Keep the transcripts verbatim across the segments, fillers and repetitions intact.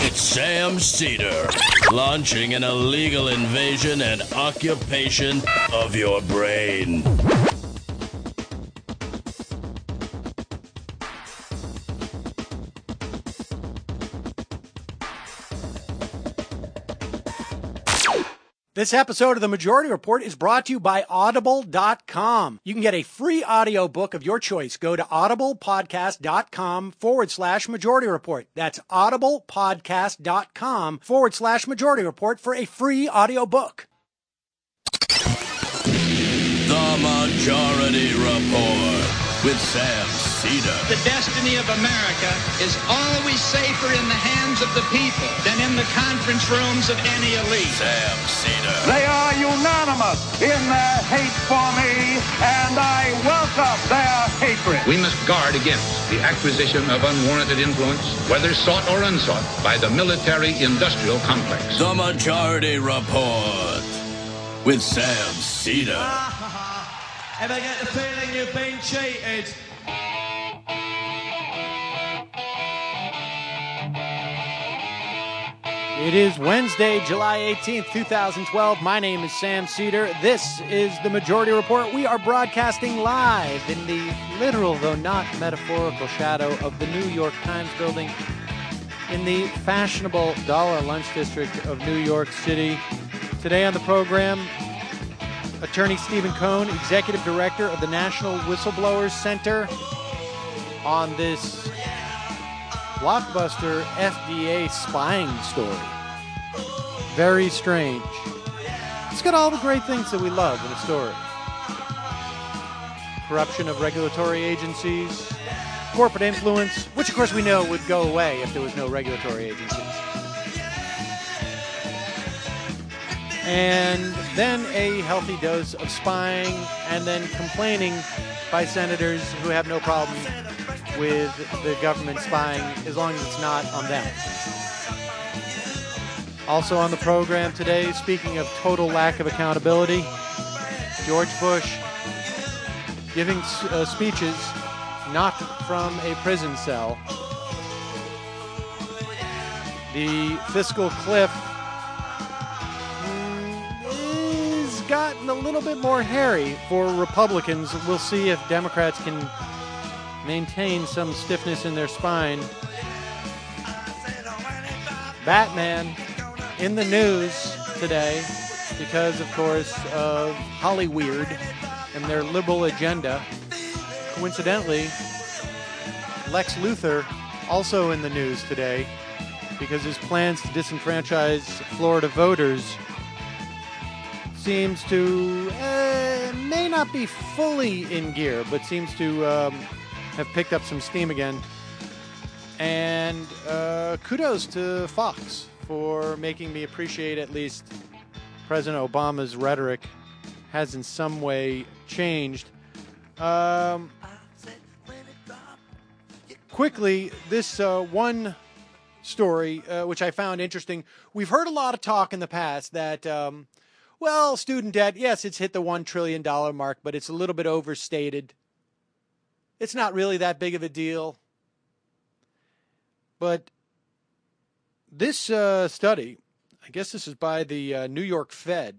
It's Sam Cedar, launching an illegal invasion and occupation of your brain. This episode of The Majority Report is brought to you by Audible dot com. You can get a free audiobook of your choice. Go to audiblepodcast.com forward slash Majority Report. That's audiblepodcast.com forward slash Majority Report for a free audiobook. The Majority Report with Sam Cedar. The destiny of America is always safer in the hands of the people than in the conference rooms of any elite. Sam Cedar. They are unanimous in their hate for me, and I welcome their hatred. We must guard against the acquisition of unwarranted influence, whether sought or unsought, by the military-industrial complex. The Majority Report with Sam Cedar. Ever get the feeling you've been cheated? It is Wednesday, July eighteenth, twenty twelve. My name is Sam Cedar. This is The Majority Report. We are broadcasting live in the literal, though not metaphorical, shadow of the New York Times building in the fashionable Dollar Lunch District of New York City. Today on the program, Attorney Stephen Cohn, Executive Director of the National Whistleblowers Center, on this blockbuster F D A spying story. Very strange. It's got all the great things that we love in a story. Corruption of regulatory agencies, corporate influence, which of course we know would go away if there was no regulatory agencies. And then a healthy dose of spying, and then complaining by senators who have no problem with the government spying as long as it's not on them. Also on the program today, speaking of total lack of accountability, George Bush giving uh, speeches not from a prison cell. The fiscal cliff gotten a little bit more hairy for Republicans. We'll see if Democrats can maintain some stiffness in their spine. Batman in the news today because, of course, of Hollyweird and their liberal agenda. Coincidentally, Lex Luthor also in the news today because his plans to disenfranchise Florida voters seems to, uh, may not be fully in gear, but seems to um, have picked up some steam again. And uh, kudos to Fox for making me appreciate at least President Obama's rhetoric has in some way changed. Um, quickly, this uh, one story, uh, which I found interesting. We've heard a lot of talk in the past that Um, Well, student debt, yes, it's hit the one trillion dollars mark, but it's a little bit overstated. It's not really that big of a deal. But this uh, study, I guess this is by the uh, New York Fed,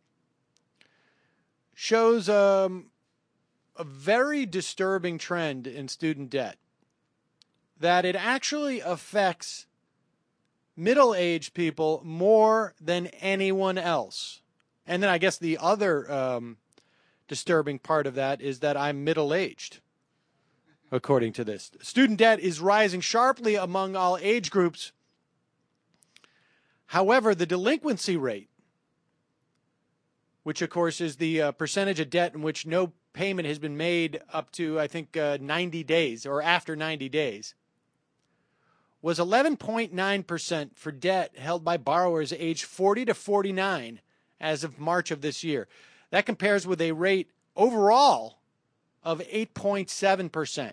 shows um, a very disturbing trend in student debt. That it actually affects middle-aged people more than anyone else. And then I guess the other um, disturbing part of that is that I'm middle-aged, according to this. Student debt is rising sharply among all age groups. However, the delinquency rate, which of course is the uh, percentage of debt in which no payment has been made up to, I think, uh, ninety days or after ninety days, was eleven point nine percent for debt held by borrowers aged forty to forty-nine. As of March of this year. That compares with a rate overall of eight point seven percent.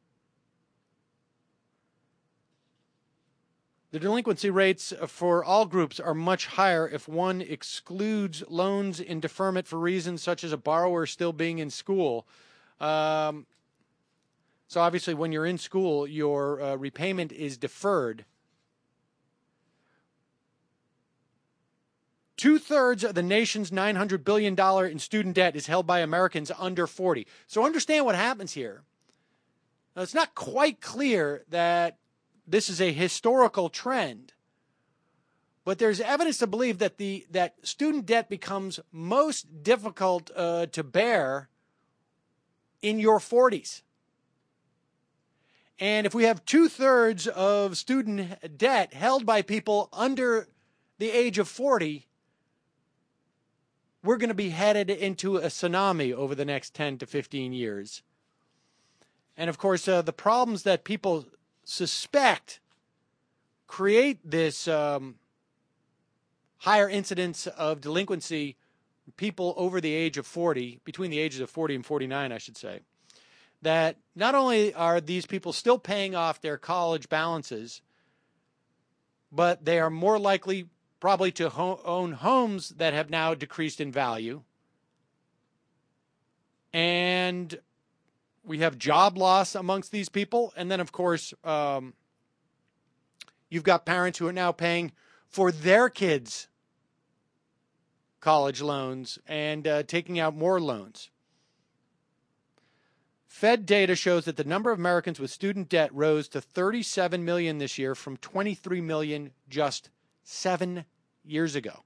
The delinquency rates for all groups are much higher if one excludes loans in deferment for reasons such as a borrower still being in school. Um, so obviously when you're in school, your uh, repayment is deferred. Two-thirds of the nation's nine hundred billion dollars in student debt is held by Americans under forty. So understand what happens here. Now, it's not quite clear that this is a historical trend, but there's evidence to believe that the that student debt becomes most difficult uh, to bear in your forties. And if we have two-thirds of student debt held by people under the age of forty, we're going to be headed into a tsunami over the next ten to fifteen years. And of course, uh, the problems that people suspect create this um, higher incidence of delinquency, people over the age of forty, between the ages of forty and forty-nine, I should say, that not only are these people still paying off their college balances, but they are more likely probably to ho- own homes that have now decreased in value. And we have job loss amongst these people. And then, of course, um, you've got parents who are now paying for their kids' college loans and uh, taking out more loans. Fed data shows that the number of Americans with student debt rose to thirty-seven million this year from twenty-three million just seven years ago.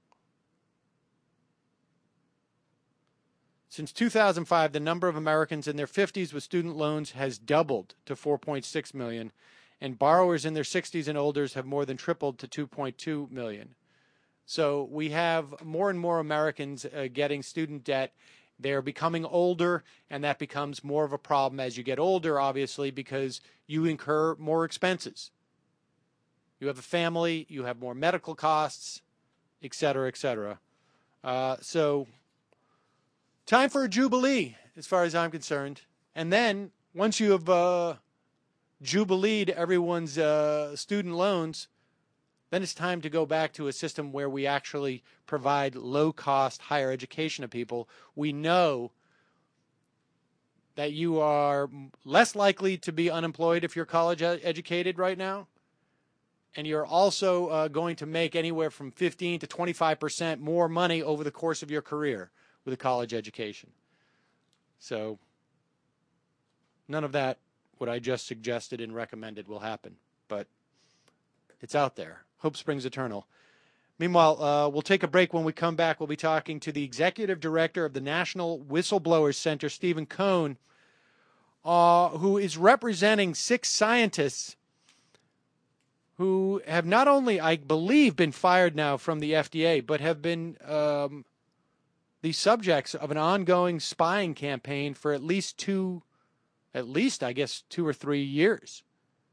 Since two thousand five, the number of Americans in their fifties with student loans has doubled to four point six million, and borrowers in their sixties and older have more than tripled to two point two million. So we have more and more Americans uh, getting student debt. They're becoming older, and that becomes more of a problem as you get older, obviously, because you incur more expenses. You have a family, you have more medical costs, et cetera, et cetera. Uh, so time for a jubilee, as far as I'm concerned. And then, once you have uh, jubileed everyone's uh, student loans, then it's time to go back to a system where we actually provide low-cost higher education to people. We know that you are less likely to be unemployed if you're college educated right now. And you're also uh, going to make anywhere from fifteen to twenty-five percent more money over the course of your career with a college education. So none of that, what I just suggested and recommended, will happen. But it's out there. Hope springs eternal. Meanwhile, uh, we'll take a break. When we come back, we'll be talking to the executive director of the National Whistleblowers Center, Stephen Cohn, uh, who is representing six scientists who have not only, I believe, been fired now from the F D A, but have been um, the subjects of an ongoing spying campaign for at least two, at least, I guess, two or three years.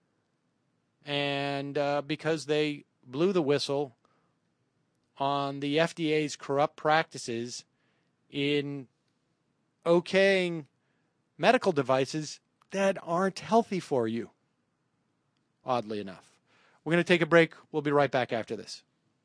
And uh, because they blew the whistle on the F D A's corrupt practices in okaying medical devices that aren't healthy for you, oddly enough. We're going to take a break. We'll be right back after this.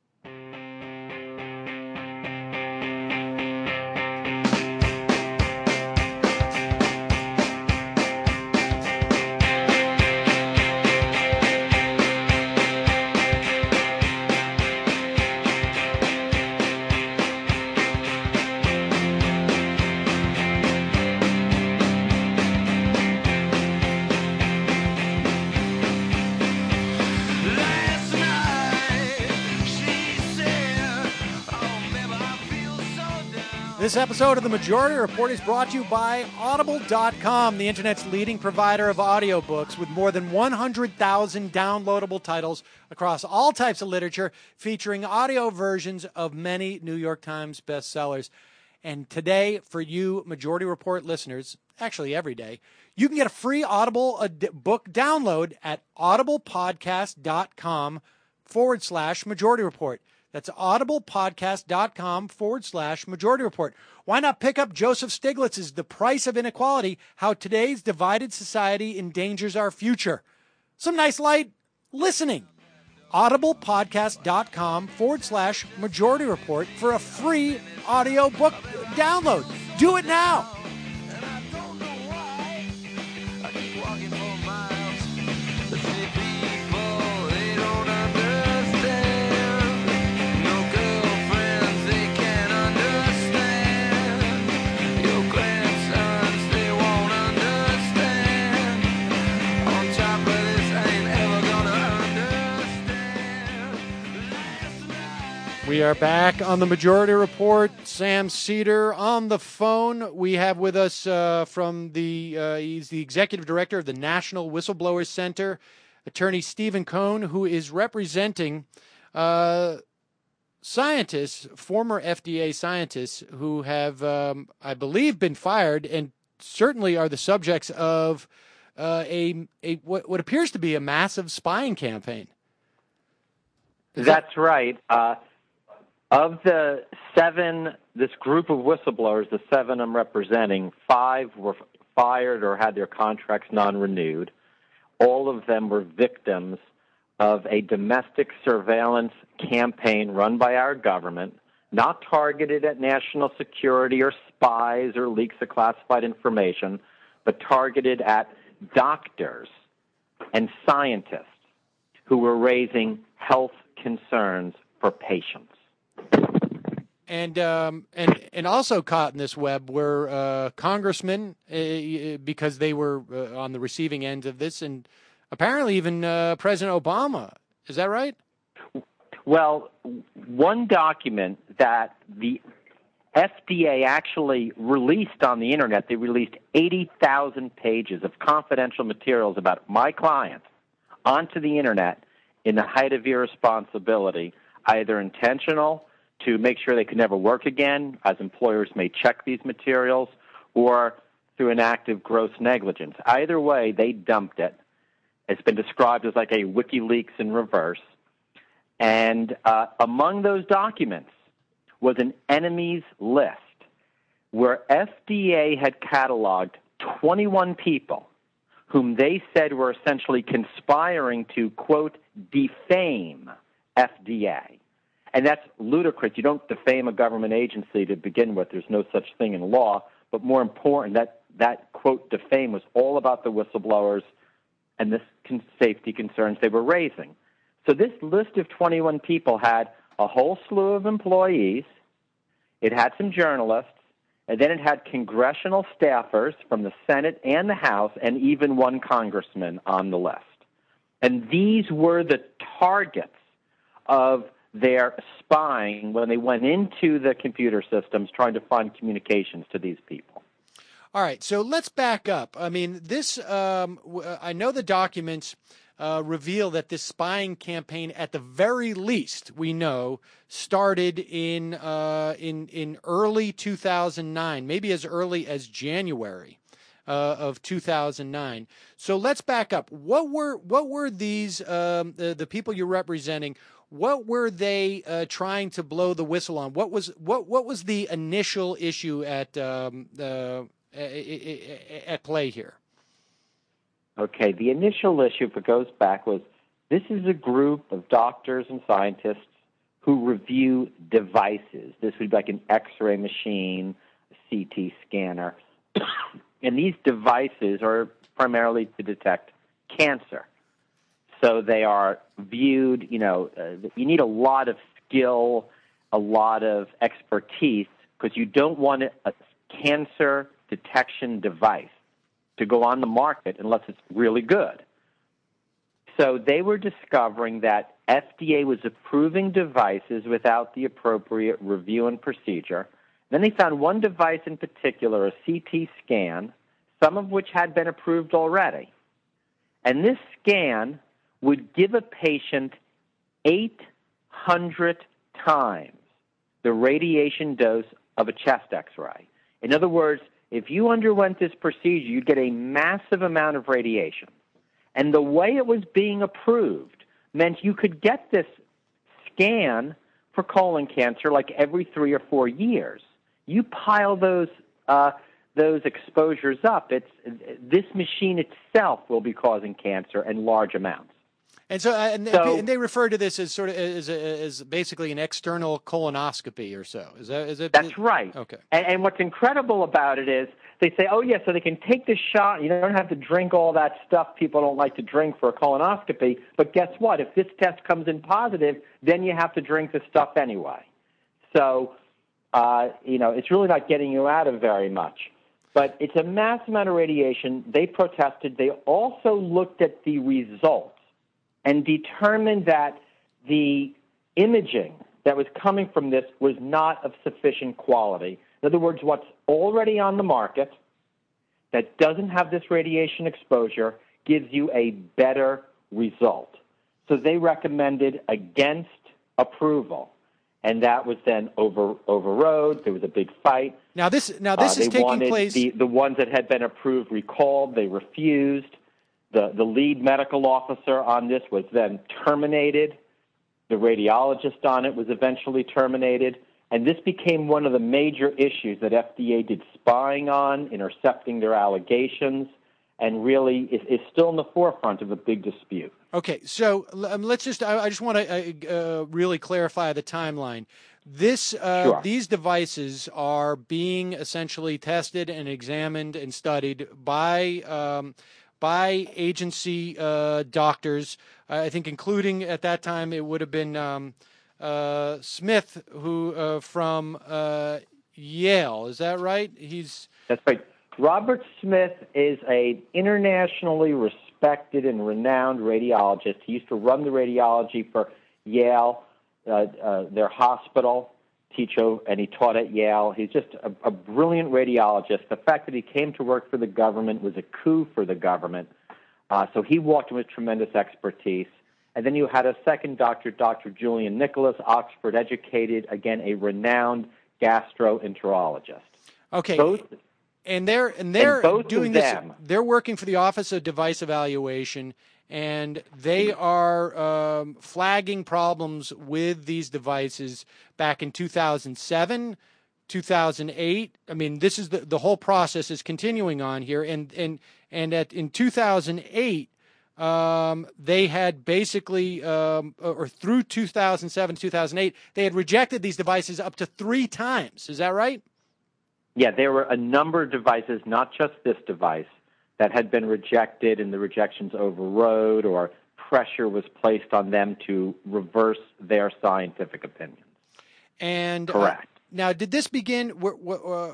This episode of The Majority Report is brought to you by Audible dot com, the internet's leading provider of audiobooks with more than one hundred thousand downloadable titles across all types of literature, featuring audio versions of many New York Times bestsellers. And today, for you Majority Report listeners, actually every day, you can get a free Audible ad- book download at audiblepodcast.com forward slash Majority Report. That's audiblepodcast.com forward slash Majority Report. Why not pick up Joseph Stiglitz's The Price of Inequality, How Today's Divided Society Endangers Our Future? Some nice light listening. audiblepodcast.com forward slash Majority Report for a free audio book download. Do it now. We are back on the Majority Report. Sam Seder on the phone. We have with us uh, from the, uh, he's the executive director of the National Whistleblowers Center, attorney Stephen Cohn, who is representing uh, scientists, former F D A scientists who have, um, I believe, been fired and certainly are the subjects of uh, a, a what, what appears to be a massive spying campaign. Is That's that- right. Uh, Of the seven, this group of whistleblowers, the seven I'm representing, five were fired or had their contracts non-renewed. All of them were victims of a domestic surveillance campaign run by our government, not targeted at national security or spies or leaks of classified information, but targeted at doctors and scientists who were raising health concerns for patients. And um, and and also caught in this web were uh, congressmen uh, because they were uh, on the receiving end of this, and apparently even uh, President Obama. Is that right? Well, one document that the F D A actually released on the Internet, they released eighty thousand pages of confidential materials about my clients onto the Internet in the height of irresponsibility, either intentional to make sure they could never work again, as employers may check these materials, or through an act of gross negligence. Either way, they dumped it. It's been described as like a WikiLeaks in reverse. And uh, among those documents was an enemies list where F D A had cataloged twenty-one people whom they said were essentially conspiring to, quote, defame F D A. And that's ludicrous. You don't defame a government agency to begin with. There's no such thing in law. But more important, that, that quote, defame was all about the whistleblowers and the con- safety concerns they were raising. So this list of twenty-one people had a whole slew of employees. It had some journalists. And then it had congressional staffers from the Senate and the House and even one congressman on the list. And these were the targets of their spying when they went into the computer systems trying to find communications to these people. All right, so let's back up. I mean, this, um, I know the documents uh, reveal that this spying campaign, at the very least, we know, started in uh, in in early two thousand nine, maybe as early as January uh, of two thousand nine. So let's back up. What were what were these um, the the people you're representing? What were they uh, trying to blow the whistle on? What was what what was the initial issue at um, uh, at play here? Okay, the initial issue, if it goes back, was this is a group of doctors and scientists who review devices. This would be like an X-ray machine, a C T scanner. And these devices are primarily to detect cancer. So they are viewed, you know, uh, you need a lot of skill, a lot of expertise, because you don't want a cancer detection device to go on the market unless it's really good. So they were discovering that F D A was approving devices without the appropriate review and procedure. Then they found one device in particular, a C T scan, some of which had been approved already. And this scan would give a patient eight hundred times the radiation dose of a chest X-ray. In other words, if you underwent this procedure, you'd get a massive amount of radiation. And the way it was being approved meant you could get this scan for colon cancer like every three or four years. You pile those uh, those exposures up, it's this machine itself will be causing cancer in large amounts. And so, uh, and, so, and they refer to this as sort of as, as basically an external colonoscopy or so. Is that is it? That's right. Okay. And, and what's incredible about it is they say, oh yeah, so they can take the shot. You don't have to drink all that stuff people don't like to drink for a colonoscopy. But guess what? If this test comes in positive, then you have to drink the stuff anyway. So, uh, you know, it's really not getting you out of very much. But it's a mass amount of radiation. They protested. They also looked at the results and determined that the imaging that was coming from this was not of sufficient quality. In other words, what's already on the market that doesn't have this radiation exposure gives you a better result. So they recommended against approval, and that was then over, overrode. There was a big fight. Now this, now this uh, is they taking wanted place. The, the ones that had been approved recalled. They refused. The, the lead medical officer on this was then terminated. The radiologist on it was eventually terminated. And this became one of the major issues that F D A did spying on, intercepting their allegations, and really is, is still in the forefront of a big dispute. Okay, so um, let's just, I, I just want to uh, uh, really clarify the timeline. This, uh, Sure. These devices are being essentially tested and examined and studied by um, by agency uh, doctors. Uh, I think, including at that time, it would have been um, uh, Smith, who uh, from uh, Yale. Is that right? He's That's right. Robert Smith is an internationally respected and renowned radiologist. He used to run the radiology for Yale, uh, uh, their hospital, teach, and he taught at Yale. He's just a, a brilliant radiologist. The fact that he came to work for the government was a coup for the government. Uh, so he walked in with tremendous expertise. And then you had a second doctor, Doctor Julian Nicholas, Oxford-educated, again, a renowned gastroenterologist. okay. Both And they're and they're And both doing of this. them- They're working for the Office of Device Evaluation, and they are um, flagging problems with these devices back in two thousand seven, two thousand eight. I mean, this is the the whole process is continuing on here, and and and at in two thousand eight. Um, they had basically, um, or through two thousand seven, two thousand eight, they had rejected these devices up to three times. Is that right? Yeah, there were a number of devices, not just this device, that had been rejected and the rejections overrode or pressure was placed on them to reverse their scientific opinions. And Correct. Uh, now, did this begin, w- w- uh,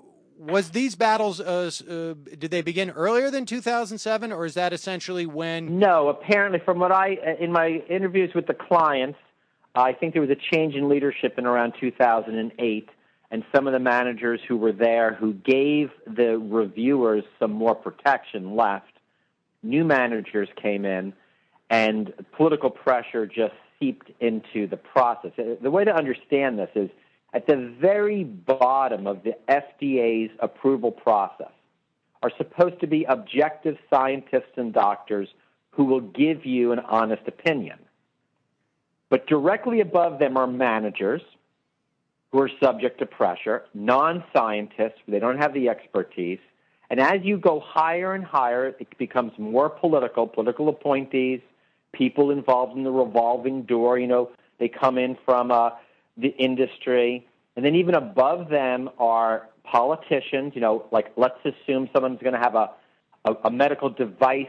was these battles, uh, uh, did they begin earlier than two thousand seven, or is that essentially when? No, apparently from what I, in my interviews with the clients, I think there was a change in leadership in around two thousand eight. And some of the managers who were there who gave the reviewers some more protection left. New managers came in, and political pressure just seeped into the process. The way to understand this is at the very bottom of the F D A's approval process are supposed to be objective scientists and doctors who will give you an honest opinion. But directly above them are managers who are subject to pressure, non-scientists, they don't have the expertise. And as you go higher and higher, it becomes more political, political appointees, people involved in the revolving door, you know, they come in from uh, the industry. And then even above them are politicians, you know, like let's assume someone's going to have a, a, a medical device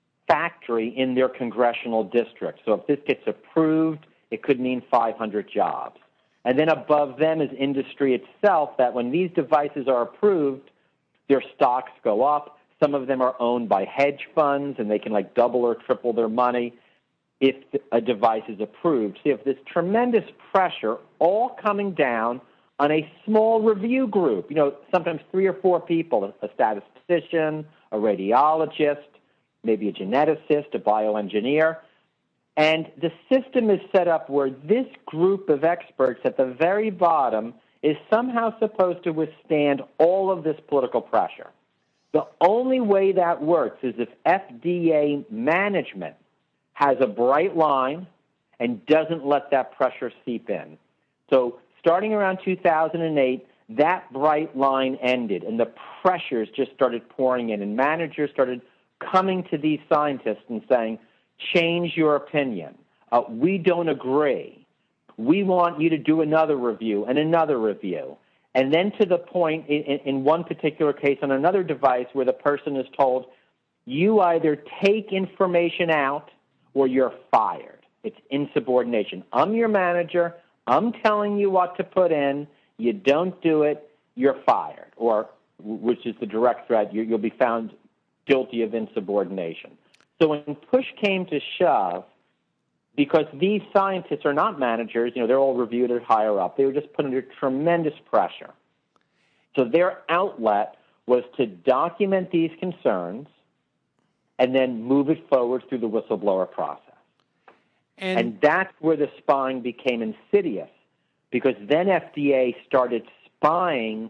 factory in their congressional district. So if this gets approved, it could mean five hundred jobs. And then above them is industry itself, that when these devices are approved, their stocks go up. Some of them are owned by hedge funds, and they can like double or triple their money if a device is approved. So you have this tremendous pressure all coming down on a small review group, you know, sometimes three or four people, a statistician, a radiologist, maybe a geneticist, a bioengineer. And the system is set up where this group of experts at the very bottom is somehow supposed to withstand all of this political pressure. The only way that works is if F D A management has a bright line and doesn't let that pressure seep in. So starting around two thousand eight, that bright line ended, and the pressures just started pouring in, and managers started coming to these scientists and saying, change your opinion. Uh, we don't agree. We want you to do another review and another review. And then to the point in, in one particular case on another device where the person is told, you either take information out or you're fired. It's insubordination. I'm your manager. I'm telling you what to put in. You don't do it, you're fired. Or, which is the direct threat, you, you'll be found guilty of insubordination. So when push came to shove, because these scientists are not managers. You know, they're all reviewed at higher up. They were just put under tremendous pressure. So their outlet was to document these concerns and then move it forward through the whistleblower process. And, and that's where the spying became insidious, because then F D A started spying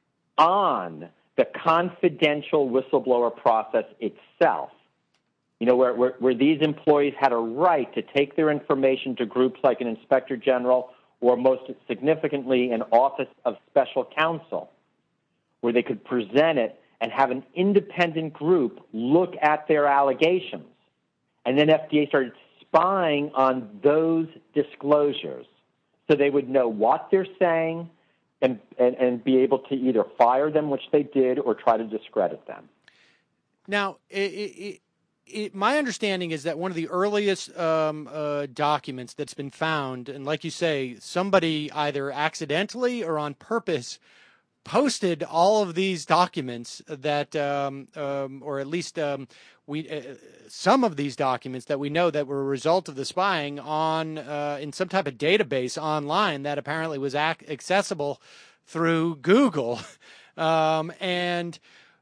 on the confidential whistleblower process itself. You know, where, where, where these employees had a right to take their information to groups like an inspector general or, most significantly, an office of special counsel, where they could present it and have an independent group look at their allegations. And then F D A started spying on those disclosures so they would know what they're saying and, and, and be able to either fire them, which they did, or try to discredit them. Now, it, it, it, my understanding is that one of the earliest um, uh, documents that's been found, and like you say, somebody either accidentally or on purpose posted all of these documents that, um, um, or at least um, we, uh, some of these documents that we know that were a result of the spying on uh, in some type of database online that apparently was ac- accessible through Google. Um, and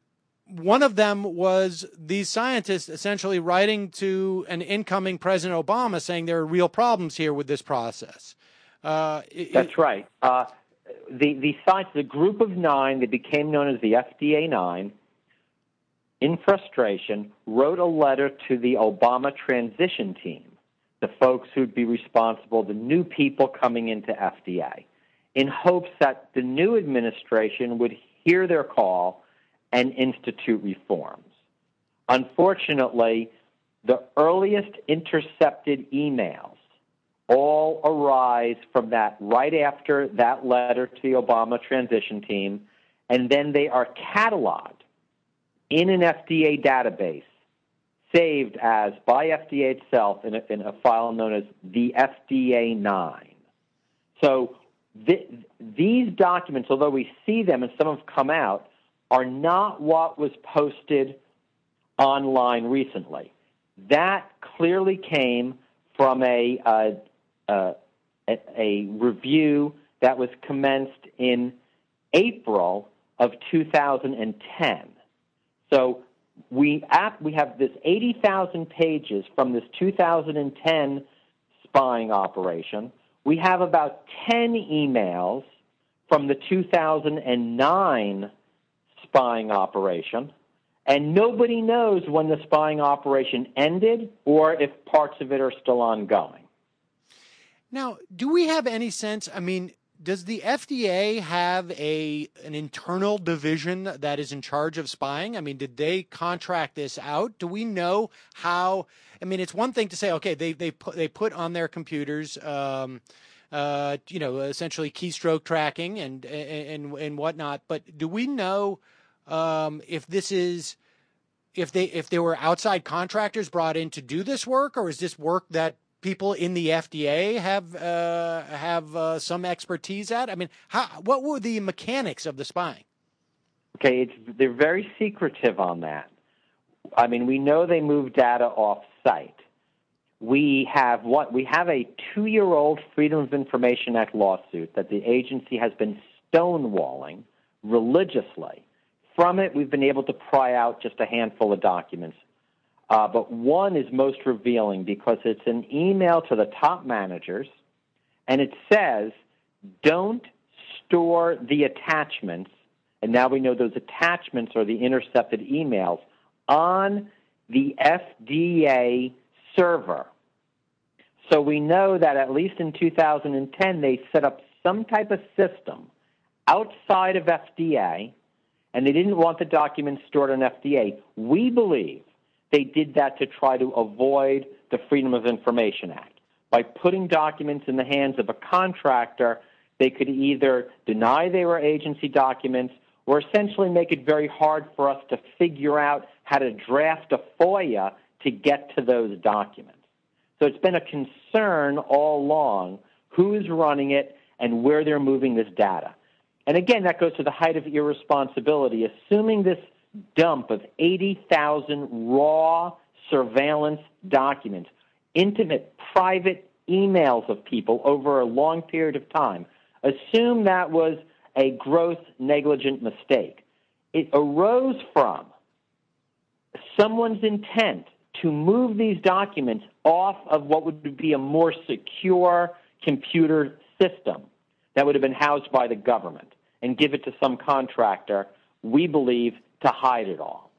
one of them was these scientists essentially writing to an incoming President Obama saying there are real problems here with this process. Uh, That's it, right. Uh, The the science, the group of nine that became known as the F D A Nine, in frustration, wrote a letter to the Obama transition team, the folks who'd be responsible, the new people coming into F D A, in hopes that the new administration would hear their call and institute reforms. Unfortunately, the earliest intercepted emails all arise from that right after that letter to the Obama transition team, and then they are cataloged in an F D A database, saved as by F D A itself in a, in a file known as the F D A nine. So th- these documents, although we see them and some have come out, are not what was posted online recently. That clearly came from a uh, Uh, a, a review that was commenced in April of two thousand ten. So we ap- we have this eighty thousand pages from this two thousand ten spying operation. We have about ten emails from the two thousand nine spying operation, and nobody knows when the spying operation ended or if parts of it are still ongoing. Now, do we have any sense, I mean, does the F D A have a an internal division that is in charge of spying? I mean, did they contract this out? Do we know how, I mean, it's one thing to say, okay, they they put, they put on their computers, um, uh, you know, essentially keystroke tracking and, and, and whatnot, but do we know um, if this is, if they, if there were outside contractors brought in to do this work, or is this work that people in the F D A have uh, have uh, some expertise at? I mean, how, what were the mechanics of the spying? Okay, it's, they're very secretive on that. I mean, we know they move data off-site. We have what we have a two-year-old Freedom of Information Act lawsuit that the agency has been stonewalling religiously. From it, we've been able to pry out just a handful of documents. Uh, but one is most revealing because it's an email to the top managers, and it says, don't store the attachments, and now we know those attachments are the intercepted emails, on the F D A server. So we know that at least in two thousand ten, they set up some type of system outside of F D A, and they didn't want the documents stored on F D A. We believe they did that to try to avoid the Freedom of Information Act. By putting documents in the hands of a contractor, they could either deny they were agency documents or essentially make it very hard for us to figure out how to draft a FOIA to get to those documents. So it's been a concern all along who is running it and where they're moving this data. And again, that goes to the height of irresponsibility, assuming this dump of eighty thousand raw surveillance documents intimate, private emails of people over a long period of time. Assume that was a gross negligent mistake. It arose from someone's intent to move these documents off of what would be a more secure computer system that would have been housed by the government and give it to some contractor, we believe, to hide it all.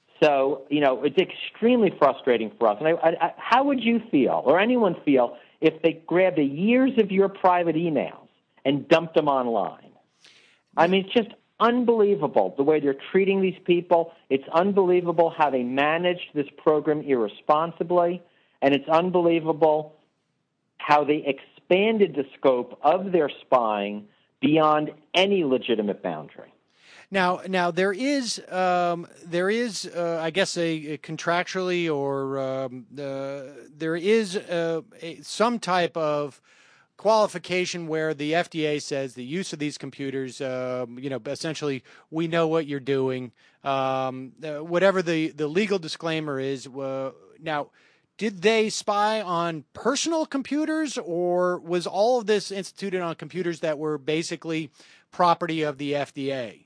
So, you know, it's extremely frustrating for us. And I, I, how would you feel, or anyone feel, if they grabbed the years of your private emails and dumped them online? I mean, it's just unbelievable the way they're treating these people. It's unbelievable how they managed this program irresponsibly, and it's unbelievable how they expanded the scope of their spying beyond any legitimate boundary. Now, now there is, um, there is, uh, I guess, a, a contractually or um, uh, there is uh, a, some type of qualification where the F D A says the use of these computers, uh, you know, essentially we know what you're doing, um, uh, whatever the, the legal disclaimer is. Uh, now, did they spy on personal computers, or was all of this instituted on computers that were basically property of the F D A?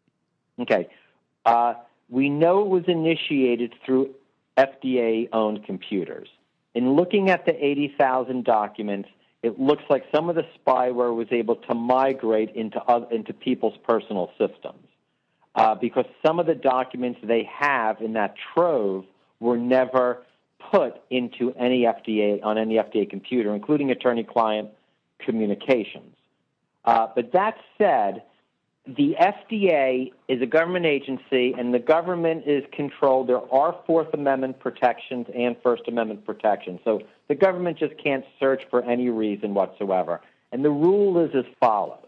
Okay. Uh, we know it was initiated through F D A-owned computers. In looking at the eighty thousand documents, it looks like some of the spyware was able to migrate into other, into people's personal systems uh, because some of the documents they have in that trove were never put into any F D A on any F D A computer, including attorney-client communications. Uh, but that said, the F D A is a government agency, and the government is controlled. There are Fourth Amendment protections and First Amendment protections. So the government just can't search for any reason whatsoever. And the rule is as follows.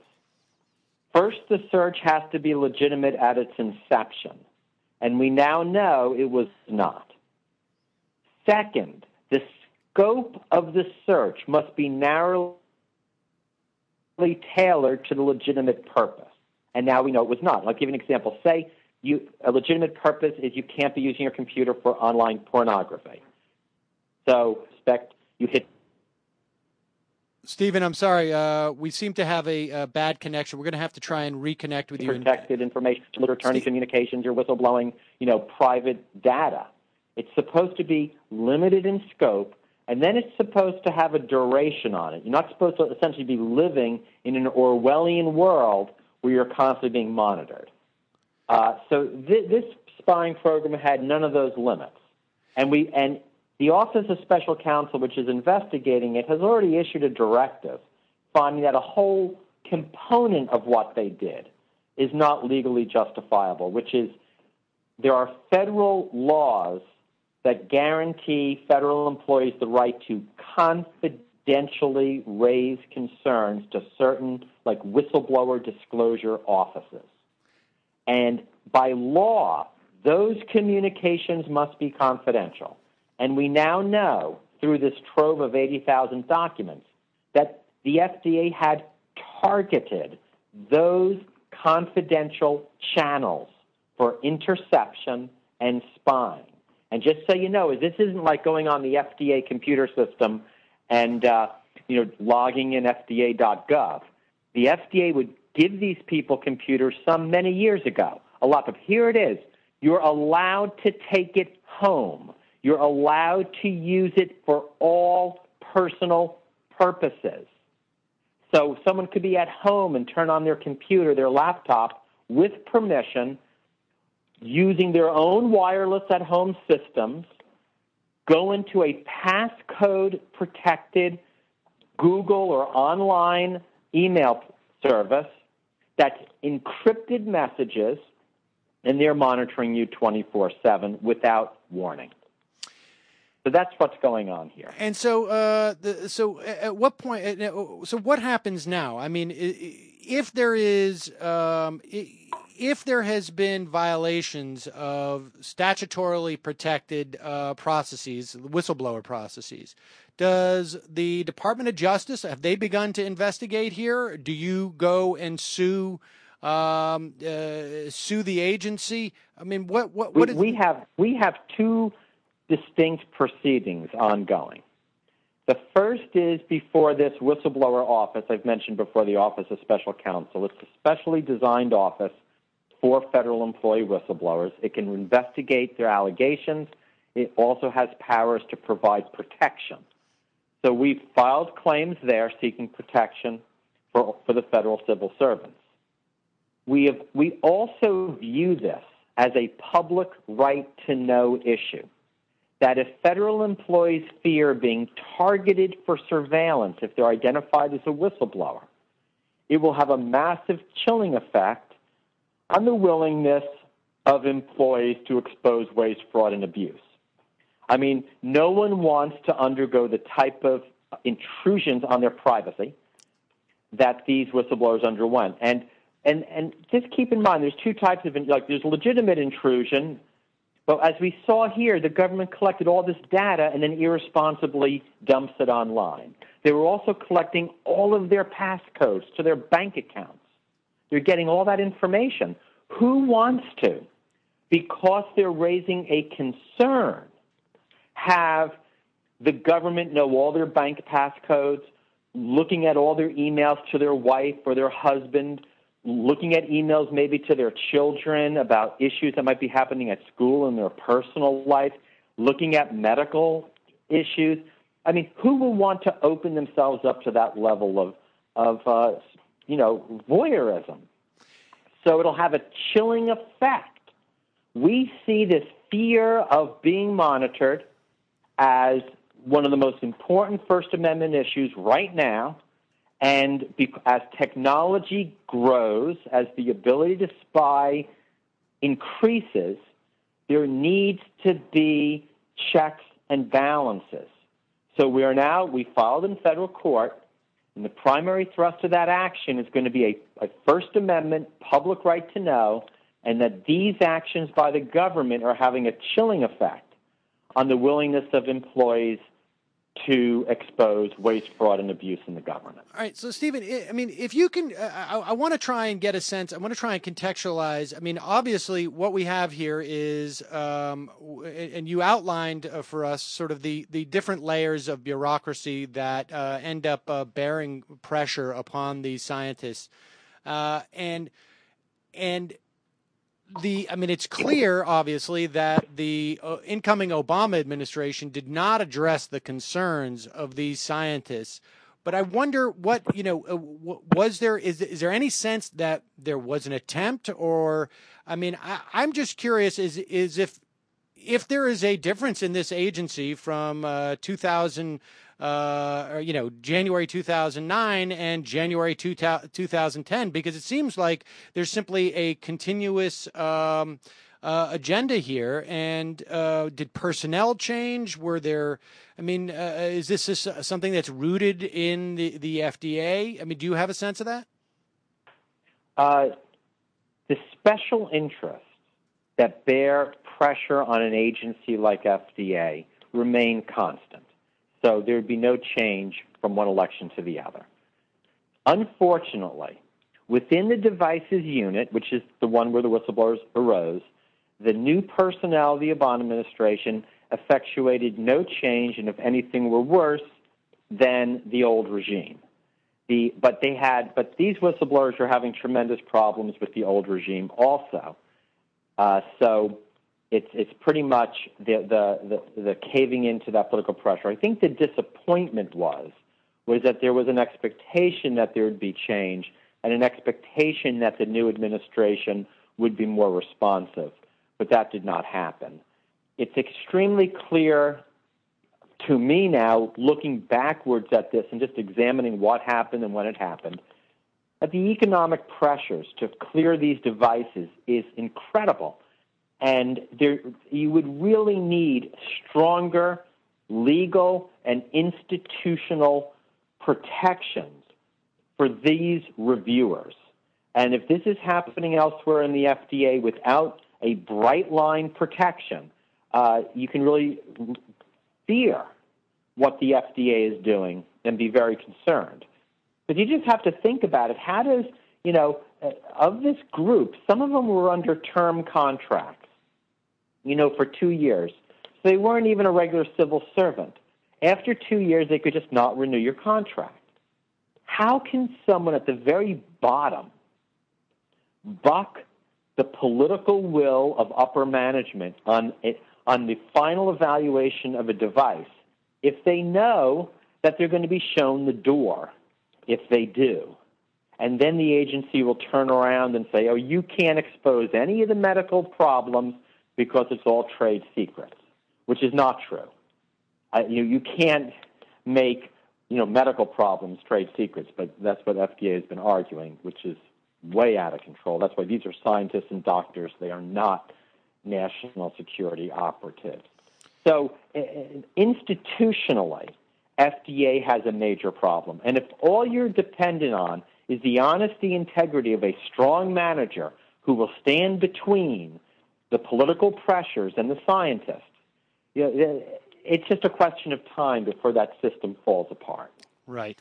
First, the search has to be legitimate at its inception, and we now know it was not. Second, the scope of the search must be narrowly tailored to the legitimate purpose. And now we know it was not. I'll give you an example. Say you, a legitimate purpose is you can't be using your computer for online pornography. So, expect you hit. Stephen, I'm sorry. Uh, we seem to have a, a bad connection. We're going to have to try and reconnect with you. Protected information, attorney Steve. communications, your whistleblowing, you know, private data. It's supposed to be limited in scope, and then it's supposed to have a duration on it. You're not supposed to essentially be living in an Orwellian world where you're constantly being monitored. Uh, so th- this spying program had none of those limits. And we and the Office of Special Counsel, which is investigating it, has already issued a directive finding that a whole component of what they did is not legally justifiable, which is there are federal laws that guarantee federal employees the right to confidentially raise concerns to certain, like, whistleblower disclosure offices. And by law, those communications must be confidential. And we now know, through this trove of eighty thousand documents, that the F D A had targeted those confidential channels for interception and spying. And just so you know, this isn't like going on the F D A computer system and uh, you know, logging in F D A dot gov. The F D A would give these people computers some many years ago. A lot, but here it is. You're allowed to take it home. You're allowed to use it for all personal purposes. So someone could be at home and turn on their computer, their laptop, with permission, using their own wireless at-home systems, go into a passcode-protected Google or online email service that's encrypted messages, and they're monitoring you twenty-four seven without warning. So that's what's going on here. And so, uh, the, so at what point? So what happens now? I mean, if there is, um, if there has been violations of statutorily protected uh, processes, whistleblower processes, does the Department of Justice, have they begun to investigate here? Do you go and sue? Um, uh, sue the agency? I mean, what? What? what we, is... we have we have two distinct proceedings ongoing. The first is before this whistleblower office I've mentioned before, the Office of Special Counsel. It's a specially designed office for federal employee whistleblowers. It can investigate their allegations. It also has powers to provide protection. So we've filed claims there seeking protection for, for the federal civil servants. We have, we also view this as a public right-to-know issue, that if federal employees fear being targeted for surveillance if they're identified as a whistleblower, it will have a massive chilling effect on the willingness of employees to expose waste, fraud, and abuse. I mean, no one wants to undergo the type of intrusions on their privacy that these whistleblowers underwent. And and and just keep in mind, there's two types of, like, there's legitimate intrusion, but as we saw here, the government collected all this data and then irresponsibly dumps it online. They were also collecting all of their passcodes to their bank accounts. They're getting all that information. Who wants to, because they're raising a concern, have the government know all their bank passcodes, looking at all their emails to their wife or their husband, looking at emails maybe to their children about issues that might be happening at school in their personal life, looking at medical issues? I mean, who will want to open themselves up to that level of, of uh, you know, voyeurism? So it'll have a chilling effect. We see this fear of being monitored as one of the most important First Amendment issues right now. And as technology grows, as the ability to spy increases, there needs to be checks and balances. So we are now, we filed in federal court, and the primary thrust of that action is going to be a, a First Amendment public right to know, and that these actions by the government are having a chilling effect on the willingness of employees to expose waste, fraud, and abuse in the government. All right, so Stephen, I mean, if you can, uh, I, I want to try and get a sense, I want to try and contextualize. I mean, obviously what we have here is, um, and you outlined uh, for us sort of the, the different layers of bureaucracy that uh, end up uh, bearing pressure upon these scientists. Uh, and, and, The, I mean, it's clear, obviously, that the uh, incoming Obama administration did not address the concerns of these scientists. But I wonder what, you know, uh, was there, is, is there any sense that there was an attempt, or, I mean, I, I'm just curious, is, is if, if there is a difference in this agency from uh, two thousand, uh, or, you know, January two thousand nine and January two thousand ten, because it seems like there's simply a continuous um, uh, agenda here. And uh, did personnel change? Were there, I mean, uh, is this a, something that's rooted in the, the F D A? I mean, do you have a sense of that? Uh, the special interests that bear pressure on an agency like F D A remain constant. So there would be no change from one election to the other. Unfortunately, within the devices unit, which is the one where the whistleblowers arose, the new personnel of the Obama administration effectuated no change, and if anything were worse than the old regime. The, but they had, but these whistleblowers are having tremendous problems with the old regime also. Uh, so it's it's pretty much the, the the the caving into that political pressure. I think the disappointment was was that there was an expectation that there would be change and an expectation that the new administration would be more responsive, but that did not happen. It's extremely clear to me now, looking backwards at this and just examining what happened and when it happened, that the economic pressures to clear these devices is incredible. And there, you would really need stronger legal and institutional protections for these reviewers. And if this is happening elsewhere in the F D A without a bright line protection, uh, you can really fear what the F D A is doing and be very concerned. But you just have to think about it. How does, you know, uh, of this group, some of them were under term contracts, you know, for two years. So they weren't even a regular civil servant. after two years, they could just not renew your contract. How can someone at the very bottom buck the political will of upper management on it, on the final evaluation of a device if they know that they're going to be shown the door if they do? And then the agency will turn around and say, oh, you can't expose any of the medical problems because it's all trade secrets, which is not true. Uh, you, you can't make you know, medical problems trade secrets, but that's what F D A has been arguing, which is way out of control. That's why these are scientists and doctors. They are not national security operatives. So uh, institutionally, F D A has a major problem. And if all you're dependent on is the honesty, integrity of a strong manager who will stand between the political pressures and the scientists, you know, it's just a question of time before that system falls apart. Right.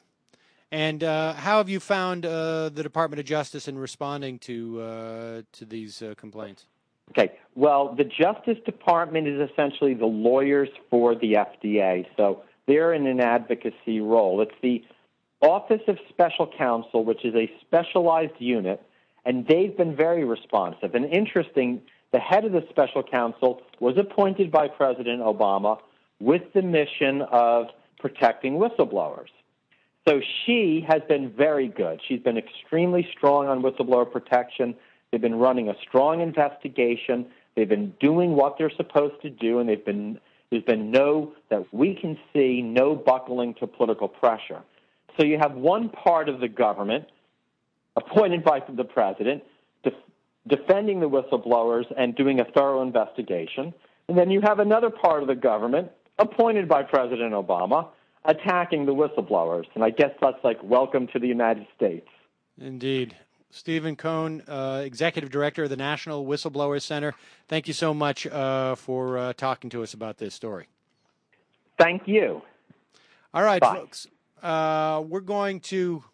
And uh, how have you found uh, the Department of Justice in responding to uh, to these uh, complaints? Okay. Well, the Justice Department is essentially the lawyers for the F D A, so they're in an advocacy role. It's the Office of Special Counsel, which is a specialized unit, and they've been very responsive. And interesting, the head of the Special Counsel was appointed by President Obama with the mission of protecting whistleblowers. So she has been very good. She's been extremely strong on whistleblower protection. They've been running a strong investigation. They've been doing what they're supposed to do, and they've been there's been no, that we can see, no buckling to political pressure. So you have one part of the government appointed by the president def- defending the whistleblowers and doing a thorough investigation, and then you have another part of the government appointed by President Obama attacking the whistleblowers. And I guess that's like welcome to the United States. Indeed. Stephen Cohn, uh, Executive Director of the National Whistleblowers Center, thank you so much uh, for uh, talking to us about this story. Thank you. All right, Bye. folks. Uh, we're going to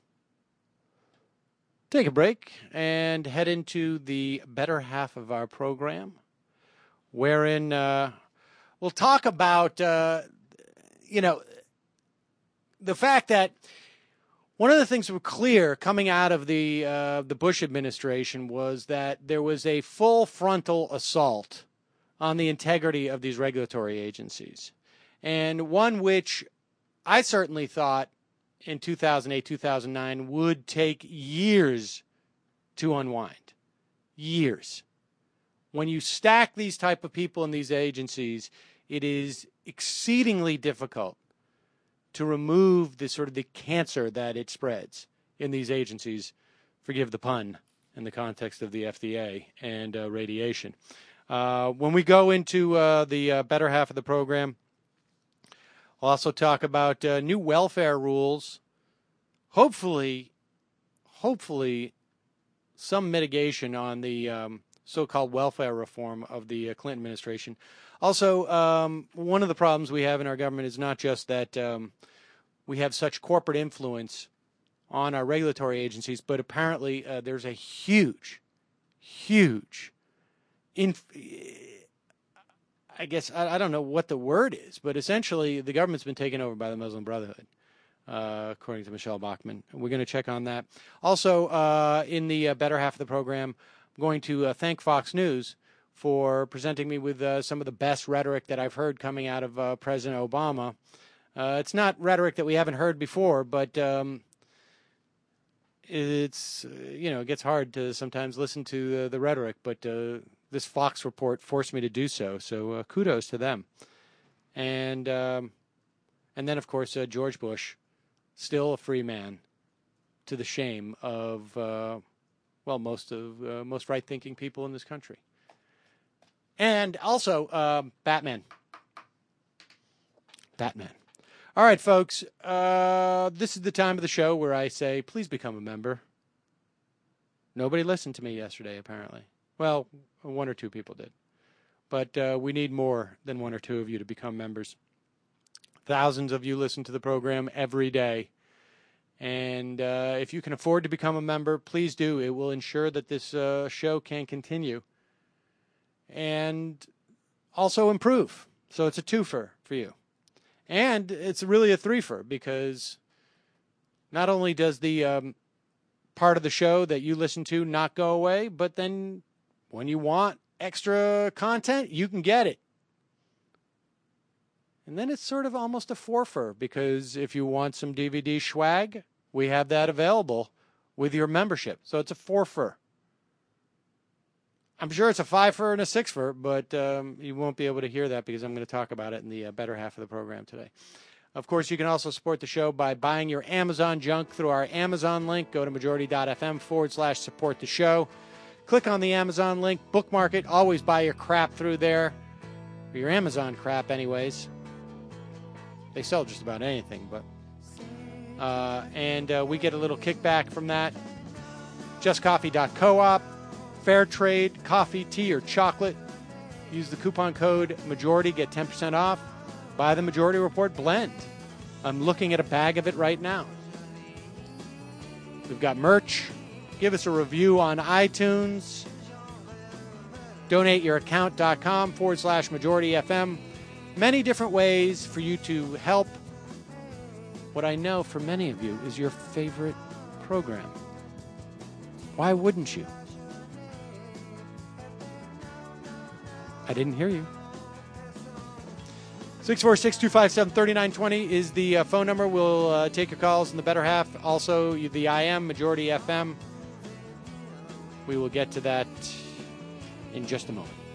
take a break and head into the better half of our program, wherein uh, we'll talk about, uh, you know, the fact that one of the things that were clear coming out of the uh, the Bush administration was that there was a full frontal assault on the integrity of these regulatory agencies, and one which I certainly thought in two thousand eight, two thousand nine would take years to unwind. Years. When you stack these type of people in these agencies, it is exceedingly difficult to remove the sort of the cancer that it spreads in these agencies, forgive the pun, in the context of the F D A and uh, radiation. Uh, when we go into uh, the uh, better half of the program, we'll also talk about uh, new welfare rules, hopefully, hopefully some mitigation on the um, so-called welfare reform of the uh, Clinton administration. Also, um, one of the problems we have in our government is not just that um, we have such corporate influence on our regulatory agencies, but apparently uh, there's a huge, huge, inf- I guess, I, I don't know what the word is, but essentially the government's been taken over by the Muslim Brotherhood, uh, according to Michelle Bachmann. We're going to check on that. Also, uh, in the uh, better half of the program, I'm going to uh, thank Fox News for presenting me with uh, some of the best rhetoric that I've heard coming out of uh, President Obama. Uh, it's not rhetoric that we haven't heard before, but um, it's, uh, you know, it gets hard to sometimes listen to uh, the rhetoric, but uh, this Fox report forced me to do so, so uh, kudos to them. And um, and then, of course, uh, George Bush, still a free man, to the shame of, uh, well, most of uh, most right-thinking people in this country. And also, um, Batman. Batman. All right, folks. Uh, this is the time of the show where I say, please become a member. Nobody listened to me yesterday, apparently. Well, one or two people did. But uh, we need more than one or two of you to become members. Thousands of you listen to the program every day. And uh, if you can afford to become a member, please do. It will ensure that this uh, show can continue. And also improve. So it's a twofer for you. And it's really a threefer because not only does the um, part of the show that you listen to not go away, but then when you want extra content, you can get it. And then it's sort of almost a fourfer because if you want some D V D swag, we have that available with your membership. So it's a fourfer. I'm sure it's a fivefer and a sixfer, but um, you won't be able to hear that because I'm going to talk about it in the uh, better half of the program today. Of course, you can also support the show by buying your Amazon junk through our Amazon link. Go to majority.fm forward slash support the show. Click on the Amazon link, bookmark it. Always buy your crap through there. Or your Amazon crap anyways. They sell just about anything, but... Uh, and uh, we get a little kickback from that. just coffee dot coop. Fair trade, coffee, tea, or chocolate. Use the coupon code MAJORITY, get ten percent off. Buy the Majority Report blend. I'm looking at a bag of it right now. We've got merch. Give us a review on iTunes. DonateYourAccount.com forward slash MajorityFM. Many different ways for you to help what I know for many of you is your favorite program. Why wouldn't you? I didn't hear you. six four six, two five seven, three nine two zero is the uh, phone number. We'll uh, take your calls in the better half. Also, the I M, Majority F M. We will get to that in just a moment.